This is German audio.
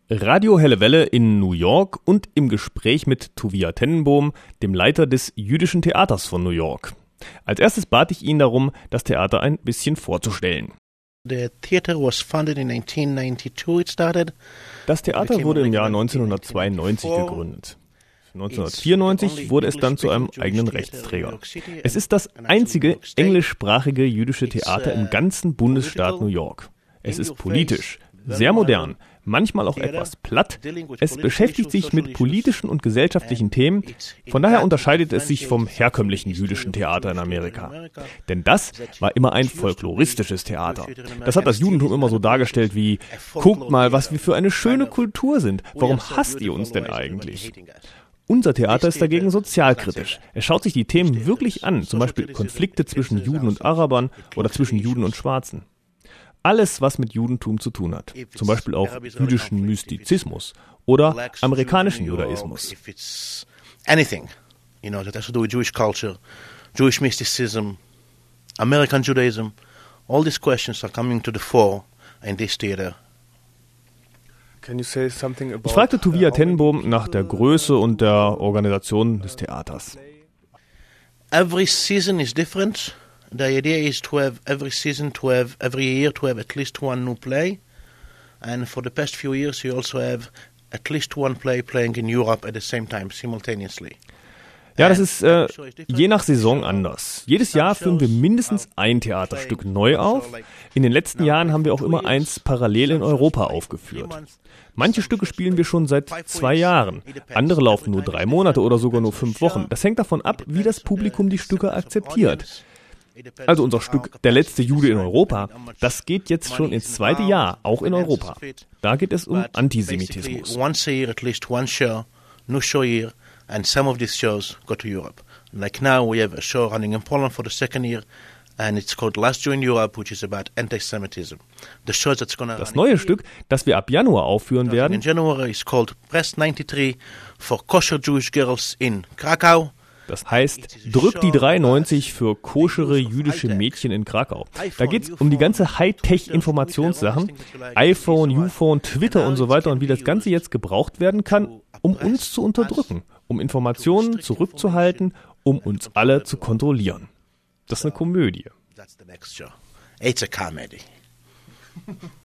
Radio Helle Welle in New York und im Gespräch mit Tuvia Tennenbohm, dem Leiter des Jüdischen Theaters von New York. Als erstes bat ich ihn darum, das Theater ein bisschen vorzustellen. Das Theater wurde im Jahr 1992 gegründet. 1994 wurde es dann zu einem eigenen Rechtsträger. Es ist das einzige englischsprachige jüdische Theater im ganzen Bundesstaat New York. Es ist politisch, sehr modern, manchmal auch etwas platt. Es beschäftigt sich mit politischen und gesellschaftlichen Themen. Von daher unterscheidet es sich vom herkömmlichen jüdischen Theater in Amerika. Denn das war immer ein folkloristisches Theater. Das hat das Judentum immer so dargestellt wie: Guckt mal, was wir für eine schöne Kultur sind. Warum hasst ihr uns denn eigentlich? Unser Theater ist dagegen sozialkritisch. Es schaut sich die Themen wirklich an, zum Beispiel Konflikte zwischen Juden und Arabern oder zwischen Juden und Schwarzen. Alles, was mit Judentum zu tun hat, zum Beispiel auch jüdischen Mystizismus oder amerikanischen Judaismus. Anything, that has to do with Jewish culture, Jewish mysticism, American Judaism, all these questions are coming to the fore in this theater. Ich fragte Tuvia Tennenbohm nach der Größe und der Organisation des Theaters. Every season is different. The idea is to have every year to have at least one new play. And for the past few years you also have at least one play playing in Europe at the same time, simultaneously. Ja, das ist je nach Saison anders. Jedes Jahr führen wir mindestens ein Theaterstück neu auf. In den letzten Jahren haben wir auch immer eins parallel in Europa aufgeführt. Manche Stücke spielen wir schon seit 2 Jahren. Andere laufen nur 3 Monate oder sogar nur 5 Wochen. Das hängt davon ab, wie das Publikum die Stücke akzeptiert. Also unser Stück Der letzte Jude in Europa, das geht jetzt schon ins 2. Jahr, auch in Europa. Da geht es um Antisemitismus. And some of these shows go to Europe. Like now we have a show running in Poland for the 2nd year, and it's called Last Jew in Europe, which is about anti-Semitism. Das neue Stück, das wir ab Januar aufführen werden, in January is called Press 93 for Kosher Jewish Girls in Krakau. Das heißt, drück die 93 für koschere jüdische Mädchen in Krakau. Da geht's um die ganze Hightech-Informationssachen, iPhone, U-Phone, Twitter und so weiter und wie das Ganze jetzt gebraucht werden kann, um uns zu unterdrücken, um Informationen zurückzuhalten, um uns alle zu kontrollieren. Das ist eine Komödie. It's a comedy.